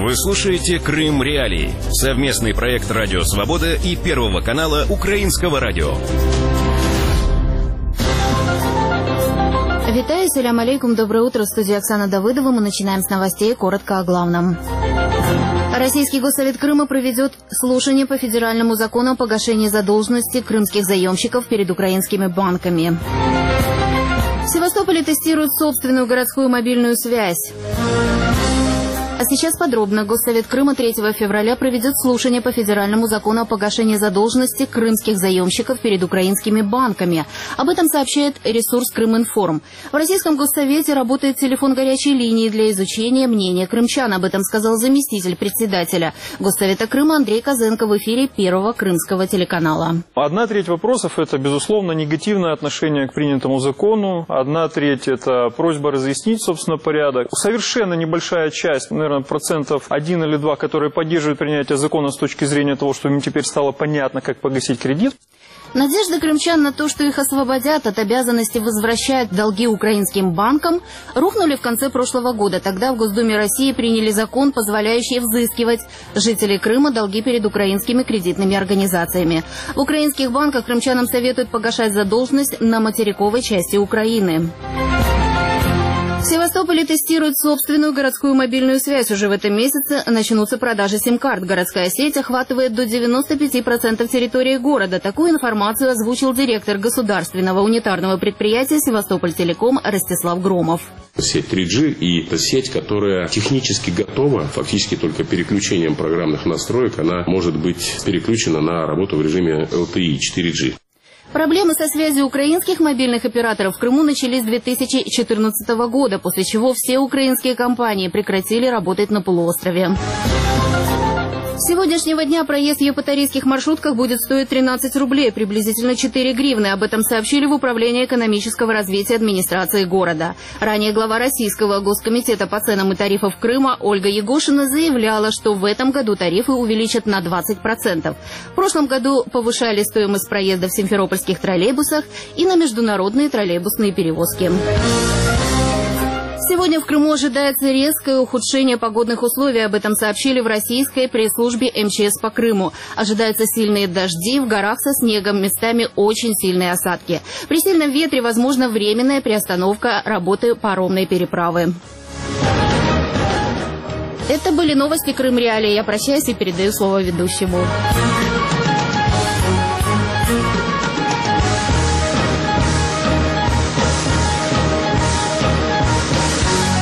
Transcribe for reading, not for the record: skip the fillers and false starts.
Вы слушаете «Крым Реалии» – совместный проект «Радио Свобода» и Первого канала Украинского радио. Витаю, салям алейкум, доброе утро. В студии Оксана Давыдова. Мы начинаем с новостей, коротко о главном. Российский Госсовет Крыма проведет слушание по федеральному закону о погашении задолженности крымских заемщиков перед украинскими банками. В Севастополе тестируют собственную городскую мобильную связь. А сейчас подробно. Госсовет Крыма 3 февраля проведет слушание по федеральному закону о погашении задолженности крымских заемщиков перед украинскими банками. Об этом сообщает ресурс Крыминформ. В Российском Госсовете работает телефон горячей линии для изучения мнения крымчан. Об этом сказал заместитель председателя Госсовета Крыма Андрей Козенко в эфире Первого крымского телеканала. 1/3 вопросов – это, безусловно, негативное отношение к принятому закону. 1/3 – это просьба разъяснить, собственно, порядок. Совершенно небольшая часть, наверное, 1 или 2, которые поддерживают принятие закона с точки зрения того, что им теперь стало понятно, как погасить кредит. Надежды крымчан на то, что их освободят от обязанности возвращать долги украинским банкам, рухнули в конце прошлого года. Тогда в Госдуме России приняли закон, позволяющий взыскивать жителей Крыма долги перед украинскими кредитными организациями. В украинских банках крымчанам советуют погашать задолженность на материковой части Украины. В Севастополе тестируют собственную городскую мобильную связь. Уже в этом месяце начнутся продажи сим-карт. Городская сеть охватывает до 95% территории города. Такую информацию озвучил директор государственного унитарного предприятия «Севастополь-Телеком» Ростислав Громов. Сеть 3G и это сеть, которая технически готова, фактически только переключением программных настроек она может быть переключена на работу в режиме LTE 4G. Проблемы со связью украинских мобильных операторов в Крыму начались с 2014 года, после чего все украинские компании прекратили работать на полуострове. С сегодняшнего дня проезд в евпаторийских маршрутках будет стоить 13 рублей, приблизительно 4 гривны. Об этом сообщили в Управлении экономического развития администрации города. Ранее глава Российского госкомитета по ценам и тарифам Крыма Ольга Егошина заявляла, что в этом году тарифы увеличат на 20%. В прошлом году повышали стоимость проезда в симферопольских троллейбусах и на международные троллейбусные перевозки. Сегодня в Крыму ожидается резкое ухудшение погодных условий. Об этом сообщили в российской пресс-службе МЧС по Крыму. Ожидаются сильные дожди, в горах со снегом, местами очень сильные осадки. При сильном ветре возможна временная приостановка работы паромной переправы. Это были новости Крым Реалии. Я прощаюсь и передаю слово ведущему.